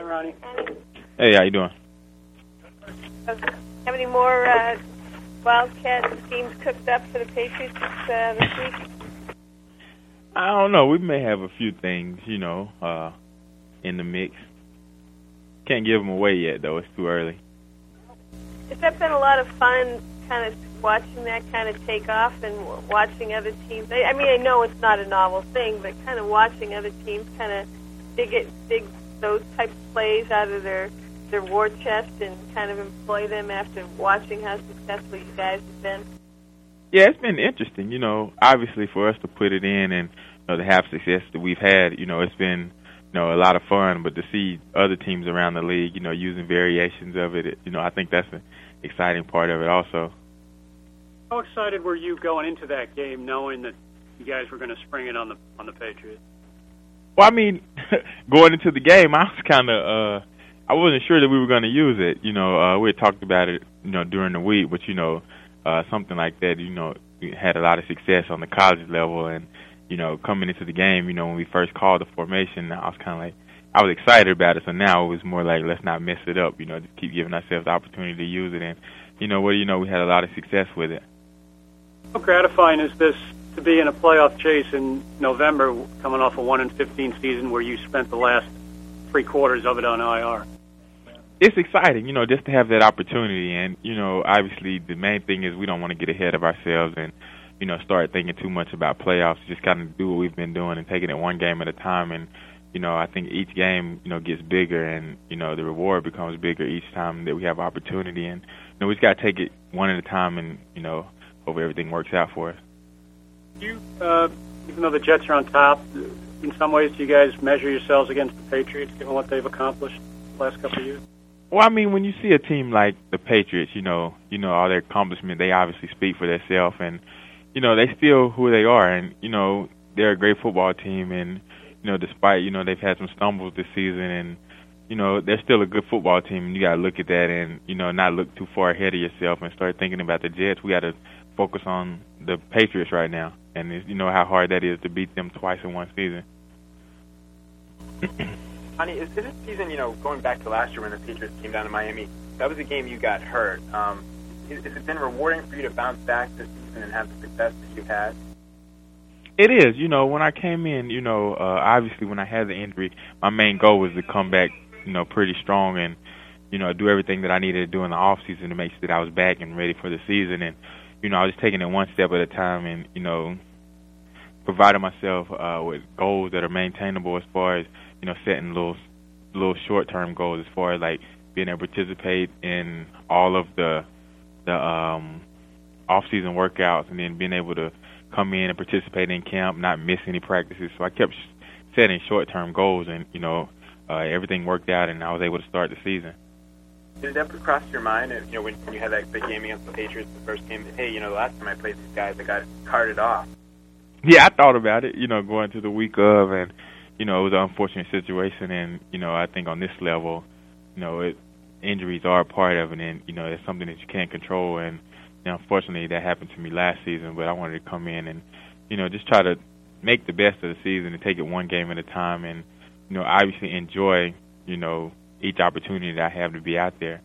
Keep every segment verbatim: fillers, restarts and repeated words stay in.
Ronnie. Hey, how you doing? Have any more uh, Wildcat teams cooked up for the Patriots uh, this week? I don't know. We may have a few things, you know, uh, in the mix. Can't give them away yet, though. It's too early. Has that been a lot of fun, kind of watching that kind of take off and watching other teams? I, I mean, I know it's not a novel thing, but kind of watching other teams kind of dig it, dig those types of plays out of their their war chest and kind of employ them after watching how successful you guys have been. Yeah, it's been interesting. You know, obviously for us to put it in and you know, to have success that we've had, you know, it's been you know a lot of fun. But to see other teams around the league, you know, using variations of it, you know, I think that's an exciting part of it also. How excited were you going into that game, knowing that you guys were going to spring it on the on the Patriots? Well, I mean, going into the game, I was kind of, uh, I wasn't sure that we were going to use it. You know, uh, we had talked about it, you know, during the week, but, you know, uh, something like that, you know, we had a lot of success on the college level. And, you know, coming into the game, you know, when we first called the formation, I was kind of like, I was excited about it. So now it was more like, let's not mess it up, you know, just keep giving ourselves the opportunity to use it. And, you know, what do you know, we had a lot of success with it. How gratifying is this to be in a playoff chase in November, coming off a one and fifteen season where you spent the last three quarters of it on I R? It's exciting, you know, just to have that opportunity. And, you know, obviously the main thing is we don't want to get ahead of ourselves and, you know, start thinking too much about playoffs. Just kind of do what we've been doing and taking it one game at a time. And, you know, I think each game, you know, gets bigger and, you know, the reward becomes bigger each time that we have opportunity. And, you know, we just got to take it one at a time and, you know, hope everything works out for us. You, uh, even though the Jets are on top, in some ways, do you guys measure yourselves against the Patriots, given what they've accomplished the last couple of years? Well, I mean, when you see a team like the Patriots, you know, you know all their accomplishments, they obviously speak for themselves, and you know they still who they are, and you know they're a great football team, and you know despite you know they've had some stumbles this season, and you know they're still a good football team, and you got to look at that, and you know not look too far ahead of yourself and start thinking about the Jets. We got to focus on the Patriots right now, and you know how hard that is to beat them twice in one season. Honey, is this season, you know, going back to last year when the Patriots came down to Miami, that was a game you got hurt. Um, has it been rewarding for you to bounce back this season and have the success that you've had? It is. You know, when I came in, you know, uh, obviously when I had the injury, my main goal was to come back, you know, pretty strong and, you know, do everything that I needed to do in the off season to make sure that I was back and ready for the season. And, you know, I was just taking it one step at a time and, you know, providing myself uh, with goals that are maintainable as far as, you know, setting little little short-term goals as far as, like, being able to participate in all of the the um, off-season workouts and then being able to come in and participate in camp, not miss any practices. So I kept setting short-term goals and, you know, uh, everything worked out and I was able to start the season. Did it ever cross your mind, you know, when, when you had that big game against the Patriots, the first game, hey, you know, the last time I played these guys, I got carted off? Yeah, I thought about it, you know, going to the week of, and, you know, it was an unfortunate situation, and, you know, I think on this level, you know, it, injuries are a part of it, and, you know, it's something that you can't control, and, you know, unfortunately that happened to me last season, but I wanted to come in and, you know, just try to make the best of the season and take it one game at a time and, you know, obviously enjoy, you know, each opportunity that I have to be out there.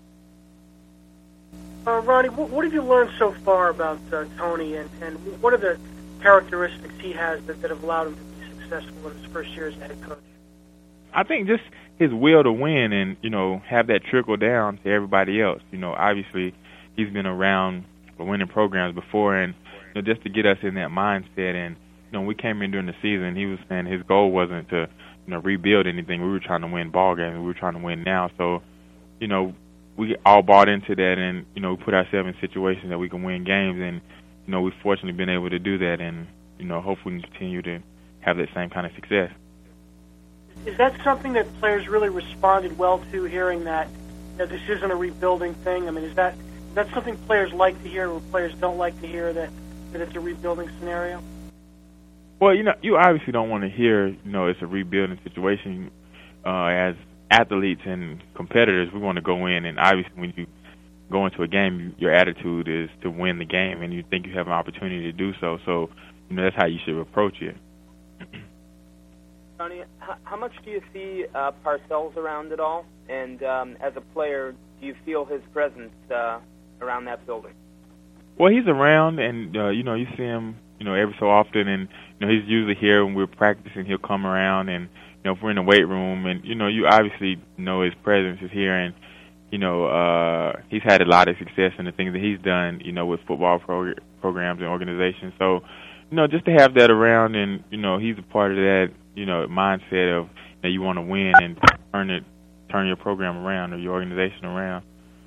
Uh, Ronnie, what, what have you learned so far about uh, Tony, and, and what are the characteristics he has that, that have allowed him to be successful in his first year as a head coach? I think just his will to win and, you know, have that trickle down to everybody else. You know, obviously he's been around the winning programs before, and, you know, just to get us in that mindset. And, you know, when we came in during the season, he was saying his goal wasn't to, you know, rebuild anything. We were trying to win ball games. We were trying to win now. So, you know, we all bought into that and, you know, we put ourselves in situations that we can win games. And, you know, we've fortunately been able to do that and, you know, hopefully we can continue to have that same kind of success. Is that something that players really responded well to, hearing that, that this isn't a rebuilding thing? I mean, is that is that something players like to hear or players don't like to hear, that, that it's a rebuilding scenario? Well, you know, you obviously don't want to hear, you know, it's a rebuilding situation. Uh, as athletes and competitors, we want to go in, and obviously when you go into a game, your attitude is to win the game, and you think you have an opportunity to do so. So, you know, that's how you should approach it. Ronnie, how, how much do you see uh, Parcells around at all? And um, as a player, do you feel his presence uh, around that building? Well, he's around, and uh, you know, you see him, you know, every so often, and you know, he's usually here when we're practicing. He'll come around, and you know, if we're in the weight room, and you know, you obviously know his presence is here, and you know, uh, he's had a lot of success in the things that he's done, you know, with football prog- programs and organizations. So, you know, just to have that around, and you know, he's a part of that, you know, mindset of that you want to win and turn it, turn your program around or your organization around.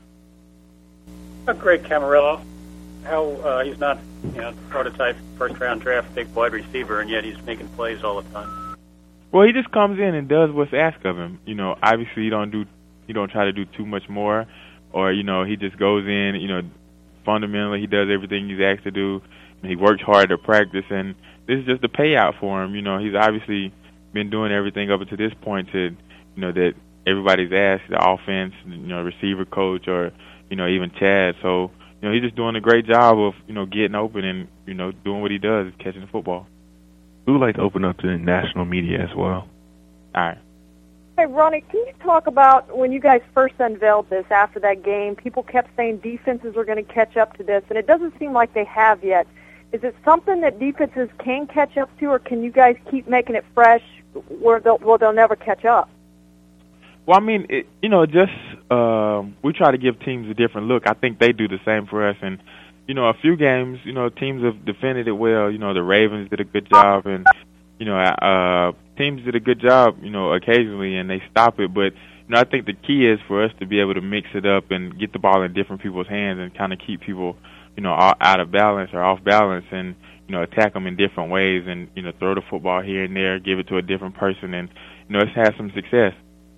Greg Camarillo, how uh, he's not, you know, prototype first round draft pick wide receiver, and yet he's making plays all the time. Well, he just comes in and does what's asked of him. You know, obviously you don't do, you don't try to do too much more, or you know, he just goes in. You know, fundamentally he does everything he's asked to do. And he works hard to practice, and this is just a payout for him. You know, he's obviously been doing everything up until this point to, you know, that everybody's asked, the offense, you know, receiver coach, or you know, even Chad. So, you know, he's just doing a great job of, you know, getting open and, you know, doing what he does, catching the football. We would like to open up to the national media as well. All right. Hey, Ronnie, can you talk about when you guys first unveiled this after that game, people kept saying defenses are going to catch up to this, and it doesn't seem like they have yet. Is it something that defenses can catch up to, or can you guys keep making it fresh where they'll, well, they'll never catch up? Well, I mean, it, you know, just uh, we try to give teams a different look. I think they do the same for us. And, you know, a few games, you know, teams have defended it well. You know, the Ravens did a good job, and, you know, uh, teams did a good job, you know, occasionally, and they stop it. But, you know, I think the key is for us to be able to mix it up and get the ball in different people's hands and kind of keep people, you know, out of balance or off balance, and, you know, attack them in different ways, and, you know, throw the football here and there, give it to a different person, and, you know, it's had some success.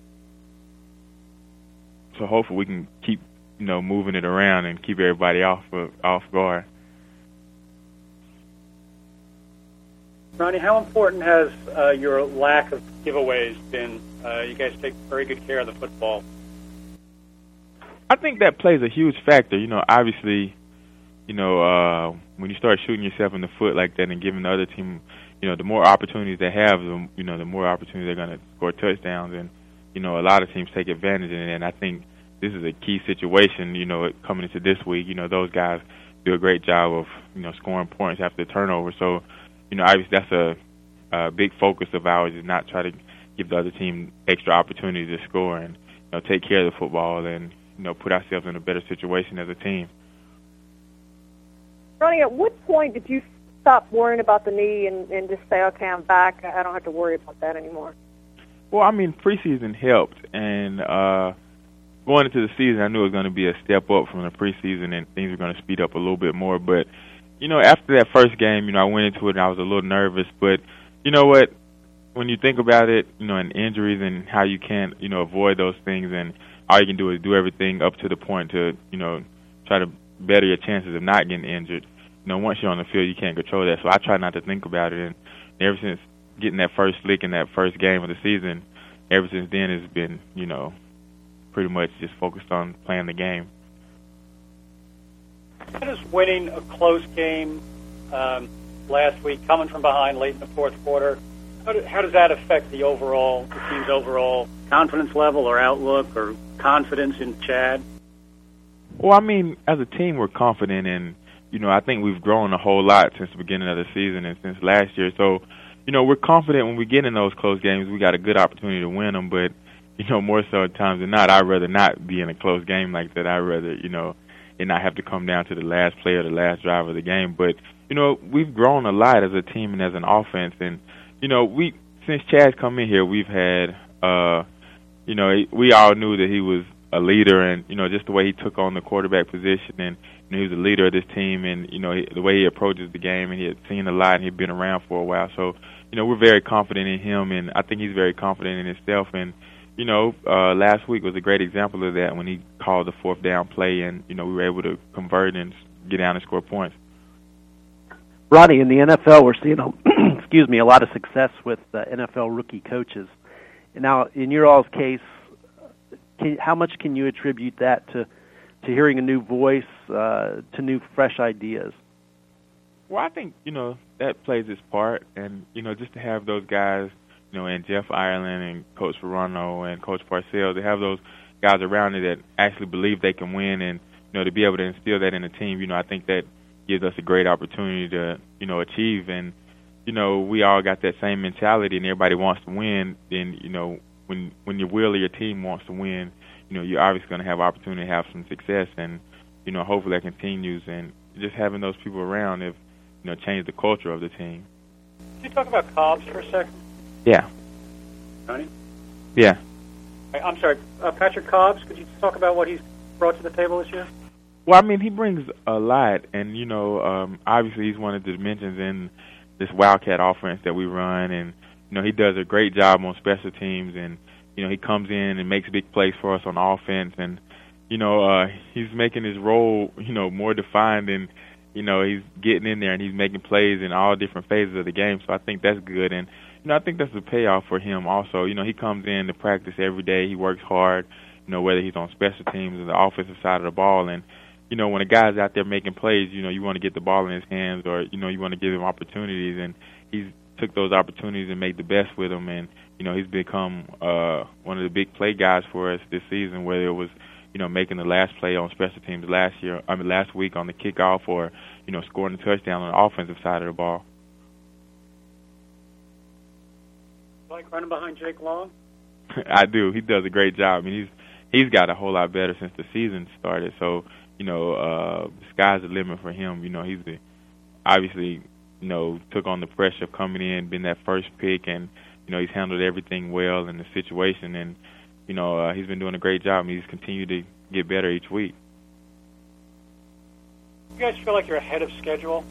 So hopefully we can keep, you know, moving it around and keep everybody off of, off guard. Ronnie, how important has uh, your lack of giveaways been? Uh, you guys take very good care of the football. I think that plays a huge factor. You know, obviously, you know, uh, when you start shooting yourself in the foot like that and giving the other team, you know, the more opportunities they have, the, you know, the more opportunities they're going to score touchdowns. And, you know, a lot of teams take advantage of it, and I think this is a key situation, you know, coming into this week. You know, those guys do a great job of, you know, scoring points after the turnover. So, you know, obviously that's a, a big focus of ours, is not try to give the other team extra opportunities to score and, you know, take care of the football and, you know, put ourselves in a better situation as a team. Ronnie, at what point did you stop worrying about the knee and, and just say, okay, I'm back, I don't have to worry about that anymore? Well, I mean, preseason helped, and uh, going into the season, I knew it was going to be a step up from the preseason, and things were going to speed up a little bit more. But, you know, after that first game, you know, I went into it and I was a little nervous. But, you know what, when you think about it, you know, and injuries and how you can't, you know, avoid those things, and all you can do is do everything up to the point to, you know, try to better your chances of not getting injured. You know, once you're on the field, you can't control that. So I try not to think about it. And ever since getting that first lick in that first game of the season, ever since then it's been, you know, pretty much just focused on playing the game. How does winning a close game um, last week, coming from behind late in the fourth quarter, how, do, how does that affect the overall, the team's overall confidence level or outlook or confidence in Chad? Well, I mean, as a team, we're confident, and, you know, I think we've grown a whole lot since the beginning of the season and since last year. So, you know, we're confident when we get in those close games, we got a good opportunity to win them. But, you know, more so times than not, I'd rather not be in a close game like that. I'd rather, you know, and not have to come down to the last play or the last drive of the game. But, you know, we've grown a lot as a team and as an offense. And, you know, we since Chad's come in here, we've had, uh, you know, we all knew that he was a leader, and, you know, just the way he took on the quarterback position, and, you know, he was a leader of this team, and, you know, he, the way he approaches the game, and he had seen a lot, and he'd been around for a while. So, you know, we're very confident in him, and I think he's very confident in himself. And, you know, uh, last week was a great example of that when he called the fourth down play, and, you know, we were able to convert and get down and score points. Ronnie, in the N F L, we're seeing, a, excuse me, a lot of success with uh, N F L rookie coaches. And now, in your all's case, can, how much can you attribute that to, to hearing a new voice, uh, to new, fresh ideas? Well, I think, you know, that plays its part, and, you know, just to have those guys, you know, and Jeff Ireland and Coach Verano and Coach Parcells, they have those guys around it that actually believe they can win, and you know, to be able to instill that in the team, you know, I think that gives us a great opportunity to, you know, achieve. And you know, we all got that same mentality, and everybody wants to win. Then you know, when when your will of your team wants to win, you know, you're obviously going to have opportunity to have some success, and you know, hopefully that continues. And just having those people around have, you know, changed the culture of the team. Can you talk about Cobbs for a second? Yeah. Tony? Yeah. I'm sorry, uh, Patrick Cobbs, could you talk about what he's brought to the table this year? Well, I mean, he brings a lot, and, you know, um, obviously he's one of the dimensions in this Wildcat offense that we run, and, you know, he does a great job on special teams, and, you know, he comes in and makes big plays for us on offense, and, you know, uh, he's making his role, you know, more defined, and, you know, he's getting in there and he's making plays in all different phases of the game, so I think that's good, and, you know, I think that's a payoff for him also. You know, he comes in to practice every day. He works hard, you know, whether he's on special teams or the offensive side of the ball. And, you know, when a guy's out there making plays, you know, you want to get the ball in his hands, or, you know, you want to give him opportunities. And he's took those opportunities and made the best with them. And, you know, he's become uh, one of the big play guys for us this season, whether it was, you know, making the last play on special teams last year, I mean, last week on the kickoff, or, you know, scoring a touchdown on the offensive side of the ball. Like running behind Jake Long? I do. He does a great job. I mean, he's he's got a whole lot better since the season started. So, you know, uh, the sky's the limit for him. You know, he's the, obviously, you know, took on the pressure of coming in, been that first pick, and, you know, he's handled everything well in the situation. And, you know, uh, he's been doing a great job, and he's continued to get better each week. You guys feel like you're ahead of schedule?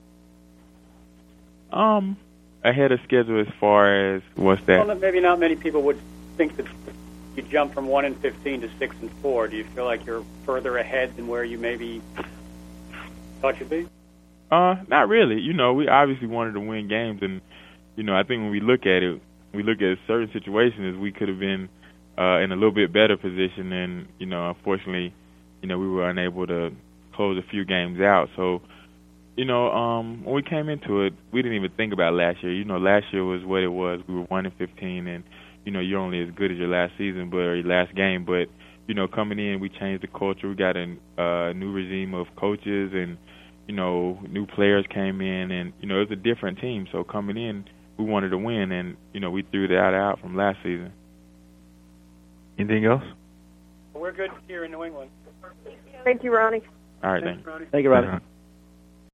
Um... Ahead of schedule as far as what's that? Well, maybe not many people would think that you jump from one and fifteen to six and four. Do you feel like you're further ahead than where you maybe thought you'd be? Uh, not really. You know, we obviously wanted to win games, and you know, I think when we look at it, we look at certain situations, we could have been uh, in a little bit better position, and you know, unfortunately, you know, we were unable to close a few games out. So. You know, um, when we came into it, we didn't even think about last year. You know, last year was what it was. We were one and fifteen, and you know, you're only as good as your last season, but or your last game. But you know, coming in, we changed the culture. We got a uh, new regime of coaches, and you know, new players came in, and you know, it was a different team. So coming in, we wanted to win, and you know, we threw that out from last season. Anything else? Well, we're good here in New England. Thank you, Ronnie. All right, thanks, thanks. Ronnie. Thank you, Ronnie.